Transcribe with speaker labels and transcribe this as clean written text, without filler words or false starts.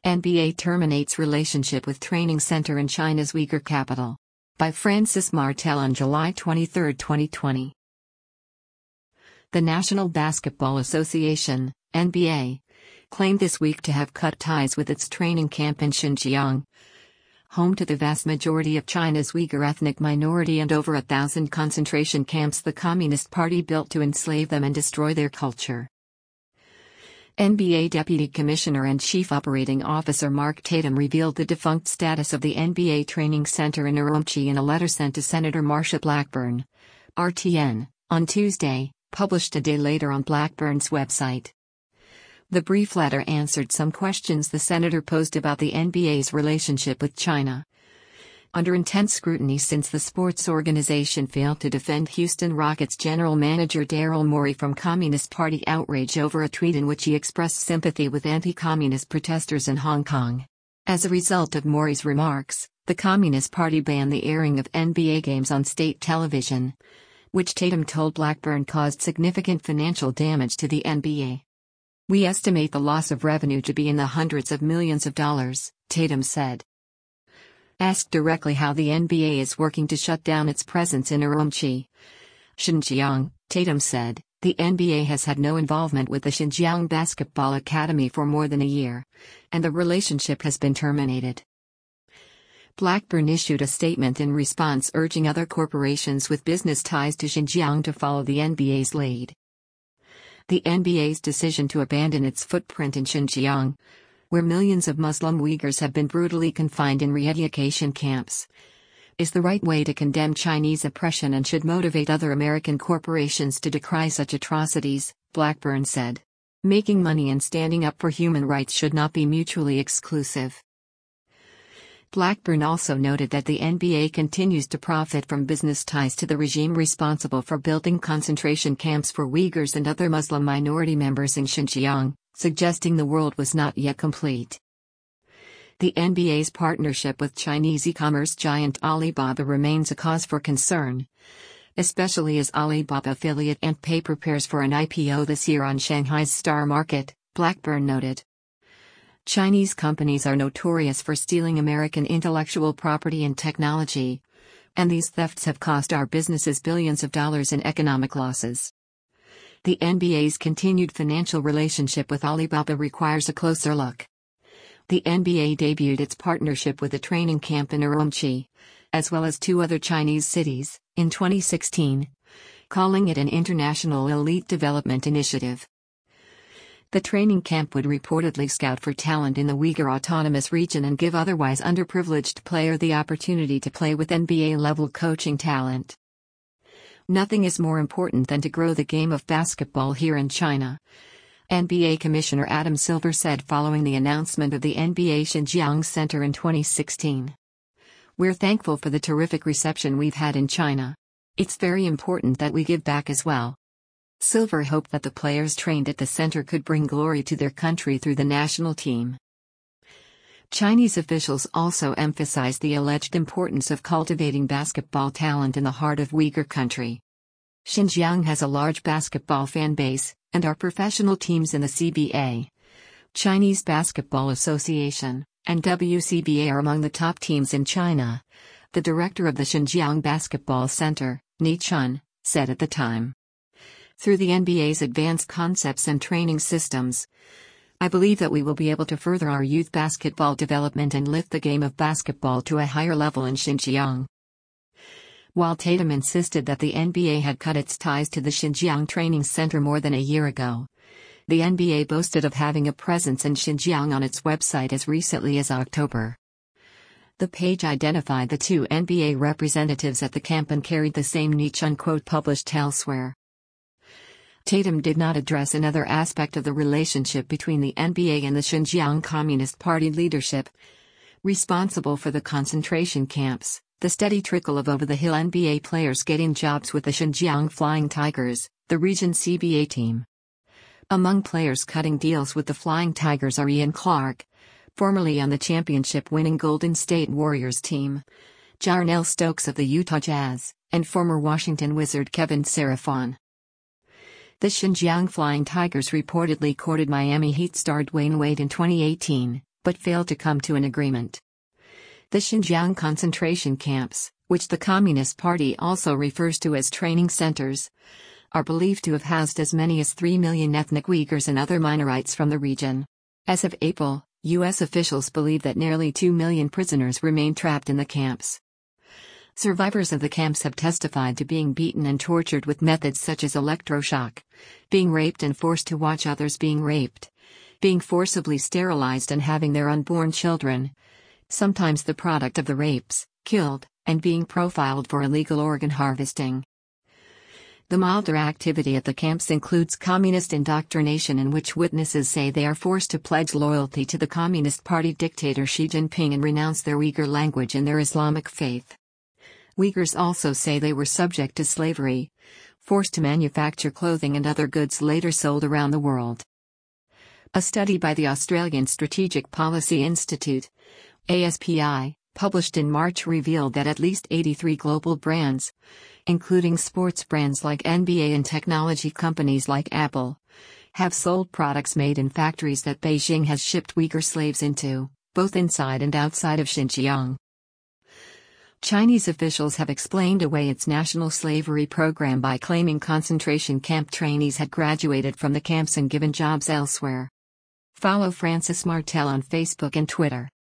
Speaker 1: NBA terminates relationship with training center in China's Uyghur capital. By Francis Martel on July 23, 2020. The National Basketball Association, NBA, claimed this week to have cut ties with its training camp in Xinjiang, home to the vast majority of China's Uyghur ethnic minority and over 1,000 concentration camps the Communist Party built to enslave them and destroy their culture. NBA Deputy Commissioner and Chief Operating Officer Mark Tatum revealed the defunct status of the NBA training center in Urumqi in a letter sent to Senator Marsha Blackburn, RTN, on Tuesday, published a day later on Blackburn's website. The brief letter answered some questions the senator posed about the NBA's relationship with China. Under intense scrutiny since the sports organization failed to defend Houston Rockets general manager Daryl Morey from Communist Party outrage over a tweet in which he expressed sympathy with anti-communist protesters in Hong Kong. As a result of Morey's remarks, the Communist Party banned the airing of NBA games on state television, which Tatum told Blackburn caused significant financial damage to the NBA. "We estimate the loss of revenue to be in the hundreds of millions of dollars," Tatum said. Asked directly how the NBA is working to shut down its presence in Urumqi, Xinjiang, Tatum said, "The NBA has had no involvement with the Xinjiang Basketball Academy for more than a year, and the relationship has been terminated." Blackburn issued a statement in response urging other corporations with business ties to Xinjiang to follow the NBA's lead. The NBA's decision to abandon its footprint in Xinjiang, where millions of Muslim Uyghurs have been brutally confined in re-education camps, is the right way to condemn Chinese oppression and should motivate other American corporations to decry such atrocities, Blackburn said. Making money and standing up for human rights should not be mutually exclusive. Blackburn also noted that the NBA continues to profit from business ties to the regime responsible for building concentration camps for Uyghurs and other Muslim minority members in Xinjiang, suggesting the world was not yet complete. The NBA's partnership with Chinese e-commerce giant Alibaba remains a cause for concern, especially as Alibaba affiliate AntPay prepares for an IPO this year on Shanghai's Star Market, Blackburn noted. Chinese companies are notorious for stealing American intellectual property and technology, and these thefts have cost our businesses billions of dollars in economic losses. The NBA's continued financial relationship with Alibaba requires a closer look. The NBA debuted its partnership with a training camp in Urumqi, as well as 2 other Chinese cities, in 2016, calling it an international elite development initiative. The training camp would reportedly scout for talent in the Uyghur Autonomous Region and give otherwise underprivileged players the opportunity to play with NBA-level coaching talent. "Nothing is more important than to grow the game of basketball here in China," NBA Commissioner Adam Silver said following the announcement of the NBA Xinjiang Center in 2016. "We're thankful for the terrific reception we've had in China. It's very important that we give back as well." Silver hoped that the players trained at the center could bring glory to their country through the national team. Chinese officials also emphasized the alleged importance of cultivating basketball talent in the heart of Uyghur country. Xinjiang has a large basketball fan base, and our professional teams in the CBA, Chinese Basketball Association, and WCBA are among the top teams in China, the director of the Xinjiang Basketball Center, Ni Chun, said at the time. "Through the NBA's advanced concepts and training systems, I believe that we will be able to further our youth basketball development and lift the game of basketball to a higher level in Xinjiang." While Tatum insisted that the NBA had cut its ties to the Xinjiang Training Center more than a year ago, the NBA boasted of having a presence in Xinjiang on its website as recently as October. The page identified the 2 NBA representatives at the camp and carried the same niche unquote published elsewhere. Tatum did not address another aspect of the relationship between the NBA and the Xinjiang Communist Party leadership, responsible for the concentration camps, the steady trickle of over-the-hill NBA players getting jobs with the Xinjiang Flying Tigers, the region's CBA team. Among players cutting deals with the Flying Tigers are Ian Clark, formerly on the championship-winning Golden State Warriors team, Jarnell Stokes of the Utah Jazz, and former Washington Wizard Kevin Serafon. The Xinjiang Flying Tigers reportedly courted Miami Heat star Dwayne Wade in 2018, but failed to come to an agreement. The Xinjiang concentration camps, which the Communist Party also refers to as training centers, are believed to have housed as many as 3 million ethnic Uyghurs and other minorites from the region. As of April, U.S. officials believe that nearly 2 million prisoners remain trapped in the camps. Survivors of the camps have testified to being beaten and tortured with methods such as electroshock, being raped and forced to watch others being raped, being forcibly sterilized and having their unborn children, sometimes the product of the rapes, killed, and being profiled for illegal organ harvesting. The milder activity at the camps includes communist indoctrination, in which witnesses say they are forced to pledge loyalty to the Communist Party dictator Xi Jinping and renounce their Uyghur language and their Islamic faith. Uyghurs also say they were subject to slavery, forced to manufacture clothing and other goods later sold around the world. A study by the Australian Strategic Policy Institute, ASPI, published in March revealed that at least 83 global brands, including sports brands like NBA and technology companies like Apple, have sold products made in factories that Beijing has shipped Uyghur slaves into, both inside and outside of Xinjiang. Chinese officials have explained away its national slavery program by claiming concentration camp trainees had graduated from the camps and given jobs elsewhere. Follow Francis Martel on Facebook and Twitter.